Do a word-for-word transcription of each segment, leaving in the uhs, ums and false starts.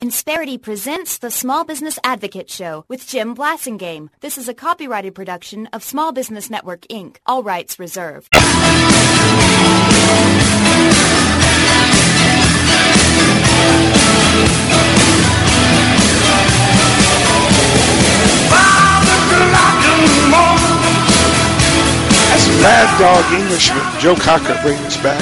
Insperity presents the Small Business Advocate Show with Jim Blasingame. This is a copyrighted production of Small Business Network, Incorporated. All rights reserved. That's Mad Dog Englishman, Joe Cocker, bringing us back.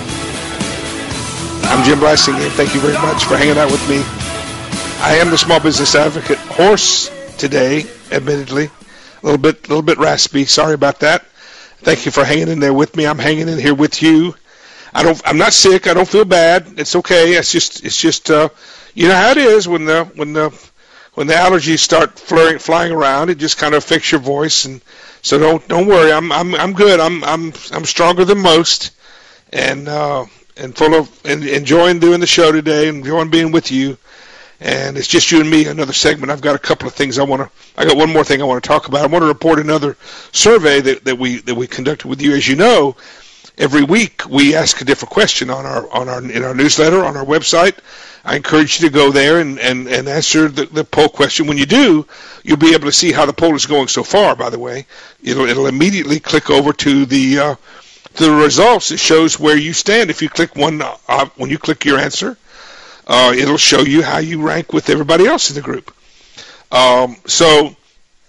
I'm Jim Blasingame. Thank you very much for hanging out with me. I am the Small Business Advocate. Hoarse today, admittedly. A little bit, little bit raspy. Sorry about that. Thank you for hanging in there with me. I'm hanging in here with you. I don't. I'm not sick. I don't feel bad. It's okay. It's just. It's just. Uh, you know how it is when the when the when the allergies start flurrying, flying around. It just kind of affects your voice. And so don't don't worry. I'm I'm I'm good. I'm I'm I'm stronger than most. And uh, and full of and enjoying doing the show today. Enjoying being with you. And it's just you and me, another segment. I've got a couple of things I want to, I got one more thing I want to talk about. I want to report another survey that, that we that we conducted with you. As you know, every week we ask a different question on our on our in our newsletter, on our website. I encourage you to go there and, and, and answer the, the poll question. When you do, you'll be able to see how the poll is going so far, by the way. It'll it'll immediately click over to the uh, to the results. It shows where you stand. If you click one, uh, when you click your answer, Uh, it'll show you how you rank with everybody else in the group. Um, so,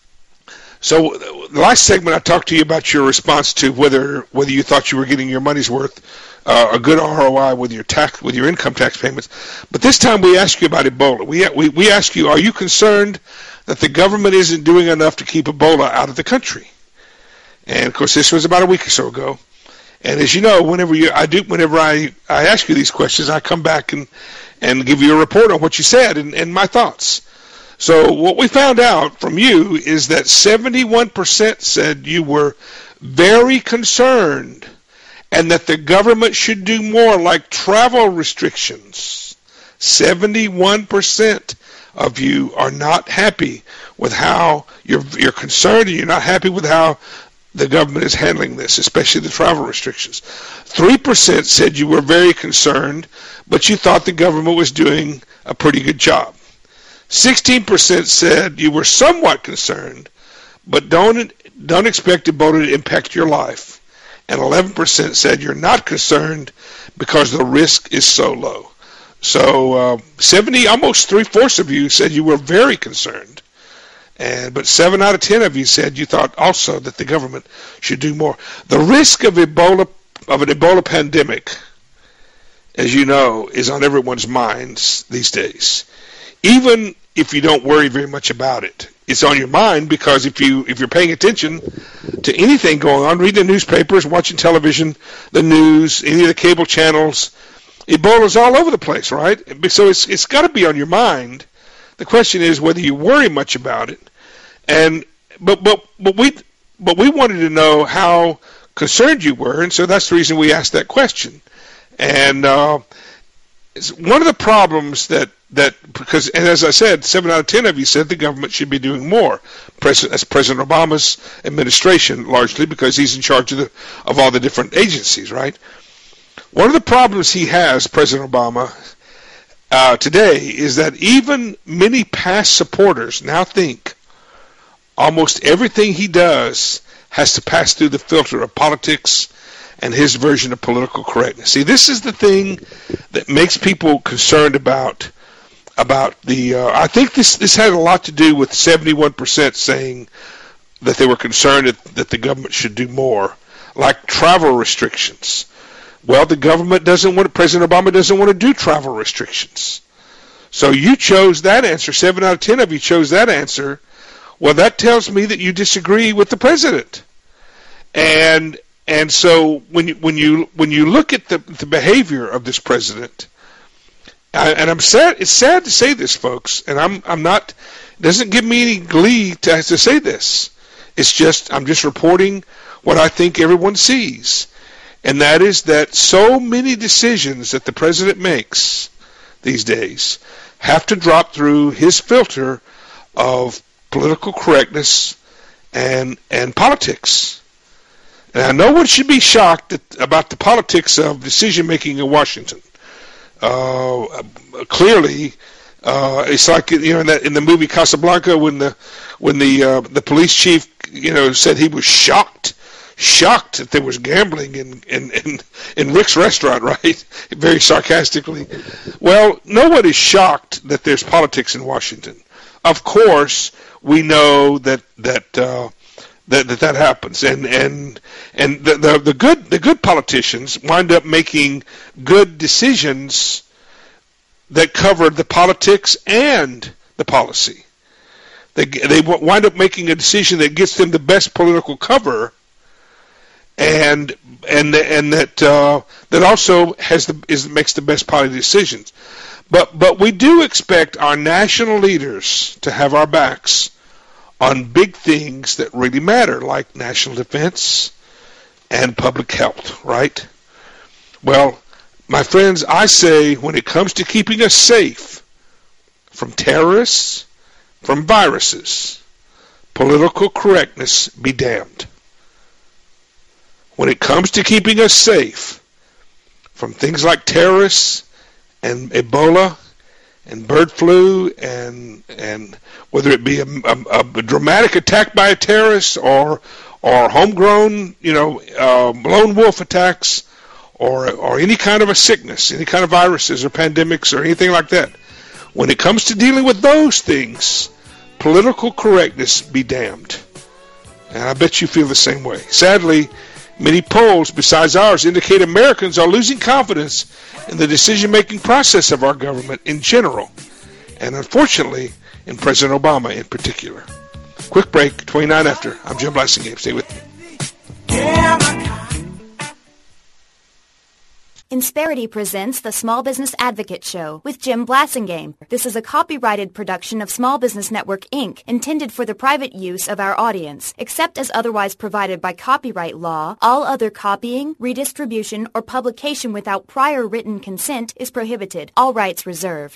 so the last segment I talked to you about your response to whether whether you thought you were getting your money's worth, uh, a good R O I with your tax with your income tax payments. But this time we ask you about Ebola. We we we ask you, are you concerned that the government isn't doing enough to keep Ebola out of the country? And of course, this was about a week or so ago. And as you know, whenever you I do whenever I, I ask you these questions, I come back and and give you a report on what you said and, and my thoughts. So what we found out from you is that seventy-one percent said you were very concerned and that the government should do more, like travel restrictions. seventy-one percent of you are not happy with how you're, you're concerned, and you're not happy with how the government is handling this, especially the travel restrictions. three percent said you were very concerned, but you thought the government was doing a pretty good job. sixteen percent said you were somewhat concerned, but don't don't expect Ebola to impact your life. And eleven percent said you're not concerned because the risk is so low. So uh, seventy, almost three-fourths of you said you were very concerned. And but seven out of ten of you said you thought also that the government should do more. The risk of Ebola of an Ebola pandemic, as you know, is on everyone's minds these days. Even if you don't worry very much about it, it's on your mind because if you if you're paying attention to anything going on, reading the newspapers, watching television, the news, any of the cable channels, Ebola's all over the place, right? So it's it's got to be on your mind. The question is whether you worry much about it, and but but but we but we wanted to know how concerned you were, and so that's the reason we asked that question. And uh, it's one of the problems that that because and as I said, seven out of ten of you said the government should be doing more. President that's President Obama's administration, largely because he's in charge of the of all the different agencies, right? One of the problems he has, President Obama, Uh, today is that even many past supporters now think almost everything he does has to pass through the filter of politics and his version of political correctness. See, this is the thing that makes people concerned about about the. Uh, I think this this had a lot to do with seventy-one percent saying that they were concerned that, that the government should do more, like travel restrictions. Well, the government doesn't want, President Obama doesn't want to do travel restrictions. So you chose that answer. Seven out of ten of you chose that answer. Well, that tells me that you disagree with the president. And and so when you when you when you look at the the behavior of this president, I, and I'm sad. It's sad to say this, folks, and I'm I'm not. It doesn't give me any glee to to say this. It's just I'm just reporting what I think everyone sees. And that is that so many decisions that the president makes these days have to drop through his filter of political correctness and and politics. And no one should be shocked at, about the politics of decision making in Washington. Uh, clearly, Uh, it's like, you know, in, that, in the movie Casablanca when the when the uh, the police chief, you know, said he was shocked, shocked that there was gambling in in, in, in Rick's restaurant, right? Very sarcastically. Well, no one is shocked that there's politics in Washington. Of course, we know that that uh, that, that that happens, and and and the, the the good the good politicians wind up making good decisions that cover the politics and the policy. They they wind up making a decision that gets them the best political cover, and and and that uh, that also has the is makes the best policy decisions. But but we do expect our national leaders to have our backs on big things that really matter, like national defense and public health, right? Well, my friends, I say when it comes to keeping us safe from terrorists, from viruses, political correctness be damned. When it comes to keeping us safe from things like terrorists and Ebola and bird flu and and whether it be a, a, a dramatic attack by a terrorist or or homegrown, you know, uh, lone wolf attacks, or or any kind of a sickness, any kind of viruses or pandemics or anything like that. When it comes to dealing with those things, political correctness be damned. And I bet you feel the same way. Sadly, many polls besides ours indicate Americans are losing confidence in the decision-making process of our government in general, and unfortunately, in President Obama in particular. Quick break, twenty-nine after. I'm Jim Blassingame. Stay with me. Insperity presents the Small Business Advocate Show with Jim Blassingame. This is a copyrighted production of Small Business Network, Incorporated, intended for the private use of our audience. Except as otherwise provided by copyright law, all other copying, redistribution, or publication without prior written consent is prohibited. All rights reserved.